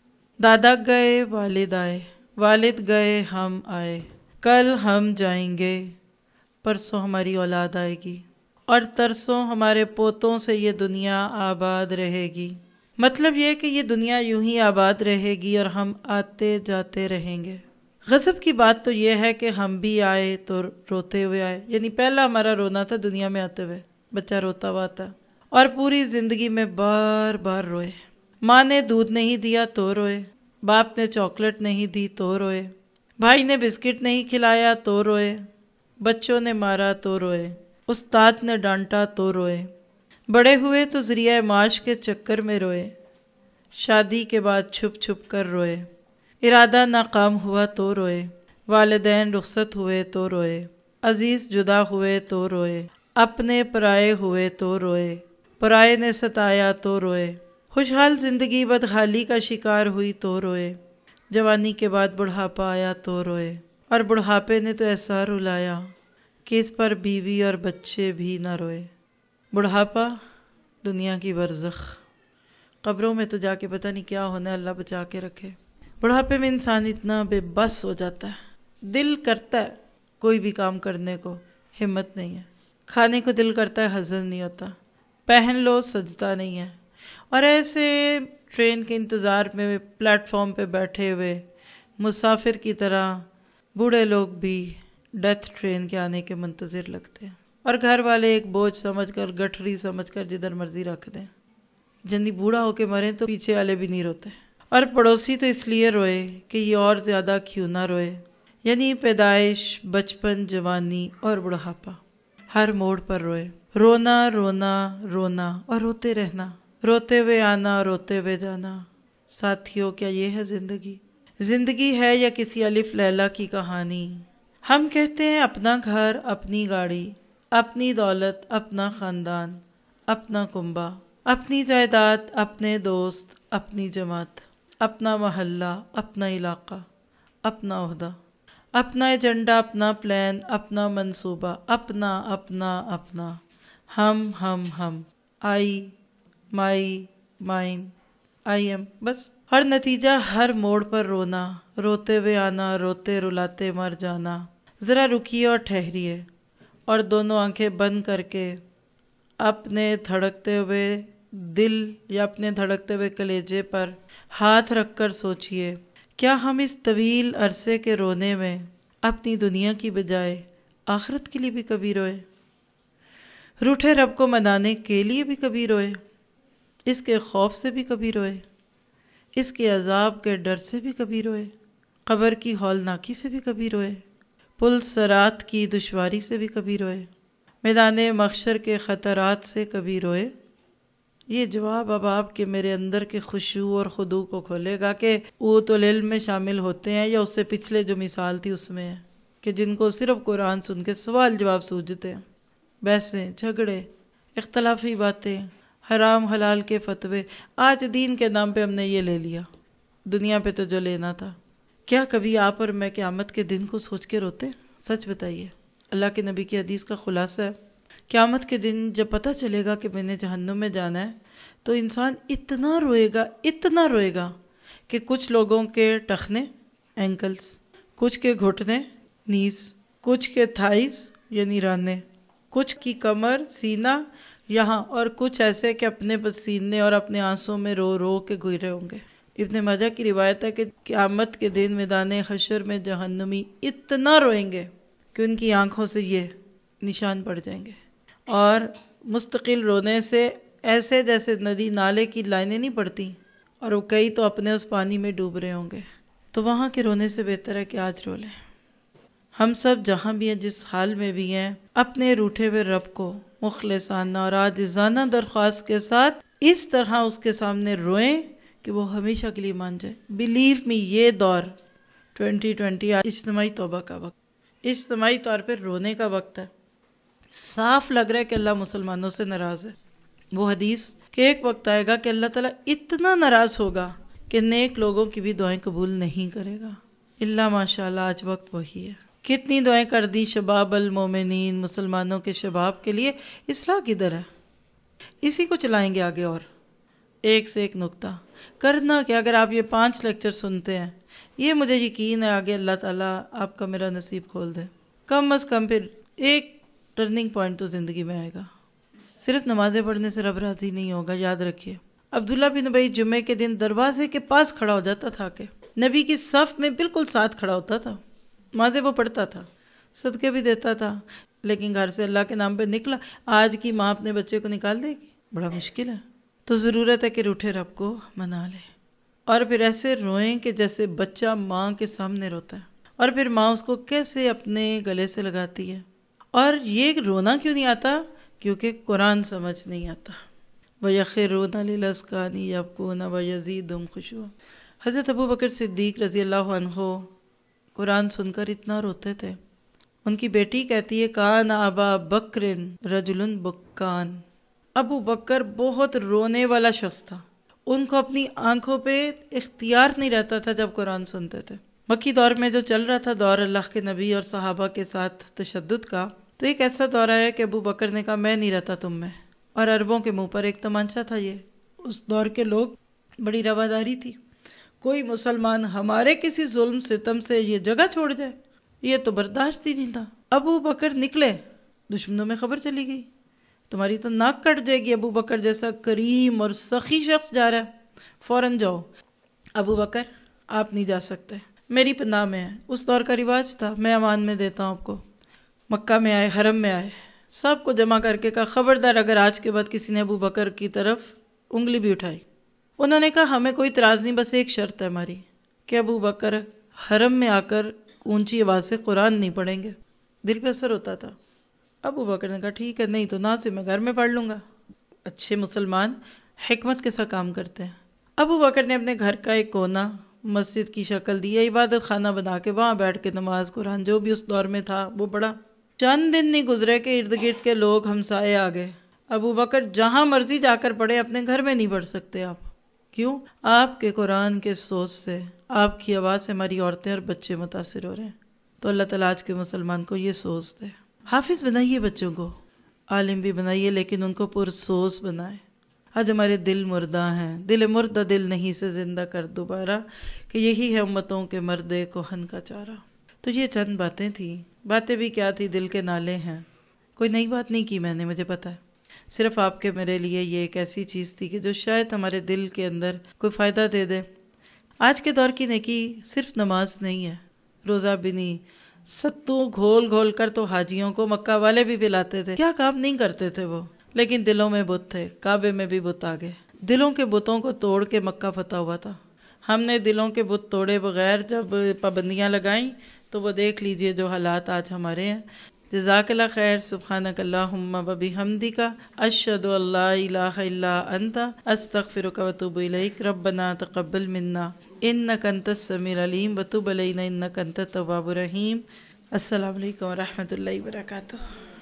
دادا گئے والد آئے، والد گئے ہم آئے، کل ہم جائیں گے، پرسوں ہماری اولاد آئے گی، اور ترسوں ہمارے پوتوں سے یہ دنیا آباد رہے گی۔ مطلب یہ کہ یہ دنیا یوں ہی آباد رہے گی اور ہم آتے جاتے رہیں گے۔ غضب کی بات تو یہ ہے کہ ہم بھی آئے تو روتے ہوئے آئے، یعنی پہلا ہمارا رونا تھا دنیا میں آتے ہوئے، بچہ روتا ہوا تھا، اور پوری زندگی میں بار بار روئے۔ ماں نے دودھ نہیں دیا تو روئے، باپ نے چاکلیٹ نہیں دی تو روئے، بھائی نے بسکٹ نہیں کھلایا تو روئے، بچوں نے مارا تو روئے، استاد نے ڈانٹا تو روئے، بڑے ہوئے تو ذریعہ معاش کے چکر میں روئے، شادی کے بعد چھپ چھپ کر روئے، ارادہ ناکام ہوا تو روئے، والدین رخصت ہوئے تو روئے، عزیز جدا ہوئے تو روئے، اپنے پرائے ہوئے تو روئے، پرائے نے ستایا تو روئے، خوشحال زندگی بدحالی کا شکار ہوئی تو روئے، جوانی کے بعد بڑھاپا آیا تو روئے، اور بڑھاپے نے تو ایسا رلایا کہ اس پر بیوی اور بچے بھی نہ روئے۔ بڑھاپا دنیا کی برزخ، قبروں میں تو جا کے پتہ نہیں کیا ہونا ہے، اللہ بچا کے رکھے۔ بڑھاپے میں انسان اتنا بے بس ہو جاتا ہے، دل کرتا ہے کوئی بھی کام کرنے کو، ہمت نہیں ہے، کھانے کو دل کرتا ہے ہضم نہیں ہوتا، پہن لو سجدہ نہیں ہے، اور ایسے ٹرین کے انتظار میں پلیٹ فارم پہ بیٹھے ہوئے مسافر کی طرح بوڑھے لوگ بھی ڈیتھ ٹرین کے آنے کے منتظر لگتے ہیں، اور گھر والے ایک بوجھ سمجھ کر، گٹھری سمجھ کر جدھر مرضی رکھ دیں۔ جلدی بوڑھا ہو کے مریں تو پیچھے والے بھی نہیں روتے، اور پڑوسی تو اس لیے روئے کہ یہ اور زیادہ کیوں نہ روئے۔ یعنی پیدائش، بچپن، جوانی اور بڑھاپا، ہر موڑ پر روئے۔ رونا رونا رونا اور روتے رہنا، روتے ہوئے آنا، روتے ہوئے جانا۔ ساتھیوں، کیا یہ ہے زندگی؟ زندگی ہے یا کسی الف لیلا کی کہانی؟ ہم کہتے ہیں اپنا گھر، اپنی گاڑی، اپنی دولت، اپنا خاندان، اپنا کنبہ، اپنی جائیداد، اپنے دوست، اپنی جماعت، اپنا محلہ، اپنا علاقہ، اپنا عہدہ، اپنا ایجنڈا، اپنا پلان، اپنا منصوبہ، اپنا اپنا اپنا، ہم ہم ہم، آئی، مائی، مائن، آئی ایم، بس۔ ہر نتیجہ ہر موڑ پر رونا، روتے ہوئے آنا، روتے رلاتے مر جانا۔ ذرا رکیے اور ٹھہریے، اور دونوں آنکھیں بند کر کے اپنے دھڑکتے ہوئے دل یا اپنے دھڑکتے ہوئے کلیجے پر ہاتھ رکھ کر سوچئے، کیا ہم اس طویل عرصے کے رونے میں اپنی دنیا کی بجائے آخرت کے لیے بھی کبھی روئے؟ روٹھے رب کو منانے کے لیے بھی کبھی روئے؟ اس کے خوف سے بھی کبھی روئے؟ اس کے عذاب کے ڈر سے بھی کبھی روئے؟ قبر کی ہولناکی سے بھی کبھی روئے؟ پل صراط کی دشواری سے بھی کبھی روئے؟ میدان محشر کے خطرات سے کبھی روئے؟ یہ جواب اب آپ کے میرے اندر کے خشوع اور خضوع کو کھولے گا کہ اوت العلم میں شامل ہوتے ہیں یا اس سے پچھلے جو مثال تھی اس میں ہے، کہ جن کو صرف قرآن سن کے سوال جواب سوجھتے ہیں، بحثیں، جھگڑے، اختلافی باتیں، حرام حلال کے فتوے۔ آج دین کے نام پہ ہم نے یہ لے لیا، دنیا پہ تو جو لینا تھا۔ کیا کبھی آپ اور میں قیامت کے دن کو سوچ کے روتے؟ سچ بتائیے۔ اللہ کے نبی کی حدیث کا خلاصہ ہے، قیامت کے دن جب پتہ چلے گا کہ میں نے جہنم میں جانا ہے تو انسان اتنا روئے گا، اتنا روئے گا کہ کچھ لوگوں کے ٹخنے، اینکلز، کچھ کے گھٹنے، نیز، کچھ کے تھائز یعنی رانے، کچھ کی کمر، سینہ یہاں، اور کچھ ایسے کہ اپنے پسینے اور اپنے آنسوں میں رو رو کے گزرے ہوں گے۔ ابن ماجہ کی روایت ہے کہ قیامت کے دن میدان حشر میں جہنمی اتنا روئیں گے کہ ان کی آنکھوں سے یہ نشان پڑ جائیں گے، اور مستقل رونے سے ایسے جیسے ندی نالے کی لائنیں نہیں پڑتی، اور وہ کئی تو اپنے اس پانی میں ڈوب رہے ہوں گے۔ تو وہاں کے رونے سے بہتر ہے کہ آج رو لیں۔ ہم سب جہاں بھی ہیں، جس حال میں بھی ہیں، اپنے روٹھے ہوئے رب کو مخلصانہ اور عاجزانہ درخواست کے ساتھ اس طرح اس کے سامنے روئیں کہ وہ ہمیشہ کے لیے مان جائے۔ بلیو می، یہ دور ٹوینٹی ٹوینٹی اجتماعی توبہ کا وقت، اجتماعی طور پہ رونے کا وقت ہے۔ صاف لگ رہا ہے کہ اللہ مسلمانوں سے ناراض ہے۔ وہ حدیث کہ ایک وقت آئے گا کہ اللہ تعالیٰ اتنا ناراض ہوگا کہ نیک لوگوں کی بھی دعائیں قبول نہیں کرے گا، اللہ ماشاء اللہ آج وقت وہی ہے۔ کتنی دعائیں کر دی شباب المومنین، مسلمانوں کے شباب کے لیے، اصلاح کدھر ہے؟ اسی کو چلائیں گے آگے، اور ایک سے ایک نقطہ کرنا کہ اگر آپ یہ پانچ لیکچر سنتے ہیں، یہ مجھے یقین ہے آگے اللہ تعالیٰ آپ کا میرا نصیب کھول دے، کم از کم پھر ایک ٹرننگ پوائنٹ تو زندگی میں آئے گا۔ صرف نمازیں پڑھنے سے رب راضی نہیں ہوگا، یاد رکھیے۔ عبداللہ بن ابی جمعے کے دن دروازے کے پاس کھڑا ہو جاتا تھا کہ نبی کی صف میں بالکل ساتھ کھڑا ہوتا تھا، نمازیں وہ پڑھتا تھا، صدقے بھی دیتا تھا، لیکن گھر سے اللہ کے نام پہ نکلا۔ آج کی ماں اپنے بچے کو نکال دے گی؟ بڑا مشکل ہے۔ تو ضرورت ہے کہ روٹھے رب کو منا لے، اور پھر ایسے روئیں کہ جیسے بچہ ماں کے سامنے روتا ہے، اور پھر ماں اس کو کیسے اپنے گلے سے لگاتی ہے۔ اور یہ رونا کیوں نہیں آتا؟ کیونکہ قرآن سمجھ نہیں آتا۔ وَيَخِرُّونَ لِلْأَذْقَانِ يَبْكُونَ وَيَزِيدُهُمْ خُشُوعًا۔ حضرت ابو بکر صدیق رضی اللہ عنہ قرآن سن کر اتنا روتے تھے۔ ان کی بیٹی کہتی ہے کان ابا بکر رجل بکان، ابو بکر بہت رونے والا شخص تھا، ان کو اپنی آنکھوں پہ اختیار نہیں رہتا تھا جب قرآن سنتے تھے۔ مکی دور میں جو چل رہا تھا، دور اللہ کے نبی اور صحابہ کے ساتھ تشدد کا، تو ایک ایسا دور ہے کہ ابو بکر نے کہا میں نہیں رہتا تم میں، اور عربوں کے منہ پر ایک تمانچہ تھا۔ یہ اس دور کے لوگ بڑی رواداری تھی، کوئی مسلمان ہمارے کسی ظلم ستم سے یہ جگہ چھوڑ جائے یہ تو برداشت ہی نہیں تھا۔ ابو بکر نکلے، دشمنوں میں خبر چلی گئی، تمہاری تو ناک کٹ جائے گی، ابو بکر جیسا کریم اور سخی شخص جا رہا ہے، فوراً جاؤ۔ ابو بکر آپ نہیں جا سکتے، میری پناہ میں ہے۔ اس دور کا رواج تھا، میں امان میں دیتا ہوں آپ کو۔ مکہ میں آئے، حرم میں آئے، سب کو جمع کر کے کہا خبردار اگر آج کے بعد کسی نے ابو بکر کی طرف انگلی بھی اٹھائی۔ انہوں نے کہا ہمیں کوئی اعتراض نہیں، بس ایک شرط ہے ہماری کہ ابو بکر حرم میں آ کر اونچی آواز سے قرآن نہیں پڑھیں گے۔ دل پہ اثر ہوتا تھا۔ ابو بکر نے کہا ٹھیک ہے، نہیں تو نہ سے میں گھر میں پڑھ لوں گا۔ اچھے مسلمان حکمت کے ساتھ کام کرتے ہیں۔ ابو بکر نے اپنے گھر کا ایک کونا مسجد کی شکل دی، عبادت خانہ بنا کے وہاں بیٹھ کے نماز قرآن جو بھی اس دور میں تھا وہ پڑھا۔ چند دن نہیں گزرے کہ ارد گرد کے لوگ ہمسائے آ گئے، ابو بکر جہاں مرضی جا کر پڑھے، اپنے گھر میں نہیں پڑھ سکتے آپ۔ کیوں؟ آپ کے قرآن کے سوز سے، آپ کی آواز سے ہماری عورتیں اور بچے متاثر ہو رہے ہیں۔ تو اللہ تعالیٰ آج کے مسلمان کو یہ سوز دے۔ حافظ بنائیے بچوں کو، عالم بھی بنائیے، لیکن ان کو پرسوز بنائے۔ آج ہمارے دل مردہ ہیں، دل مردہ دل نہیں سے زندہ کر دوبارہ، کہ یہی ہے امتوں کے مردے کوہن کا چارہ۔ تو یہ چند باتیں تھیں، باتیں بھی کیا تھی، دل کے نالے ہیں۔ کوئی نئی بات نہیں کی میں نے، مجھے پتا ہے، صرف آپ کے میرے لیے یہ ایک ایسی چیز تھی کہ جو شاید ہمارے دل کے اندر کوئی فائدہ دے دے۔ آج کے دور کی نیکی صرف نماز نہیں ہے، روزہ بھی نہیں، ستو گھول گھول کر تو حاجیوں کو مکہ والے بھی پلاتے تھے، کیا کام نہیں کرتے تھے وہ، لیکن دلوں میں بت تھے، کعبے میں بھی بت آ گئے۔ دلوں کے بتوں کو توڑ کے مکہ فتح ہوا تھا۔ ہم نے دلوں کے بت توڑے بغیر جب پابندیاں لگائیں تو وہ دیکھ لیجئے جو حالات آج ہمارے ہیں۔ جزاک اللہ خیر۔ سبحانک اللہم و بحمدک، اشہد ان لا الہ الا انت، استغفرک و اتوب الیک۔ ربنا تقبل منا انک انت السمیع العلیم وتب علینا انک انت التواب الرحیم۔ السلام علیکم و رحمۃ اللہ وبرکاتہ۔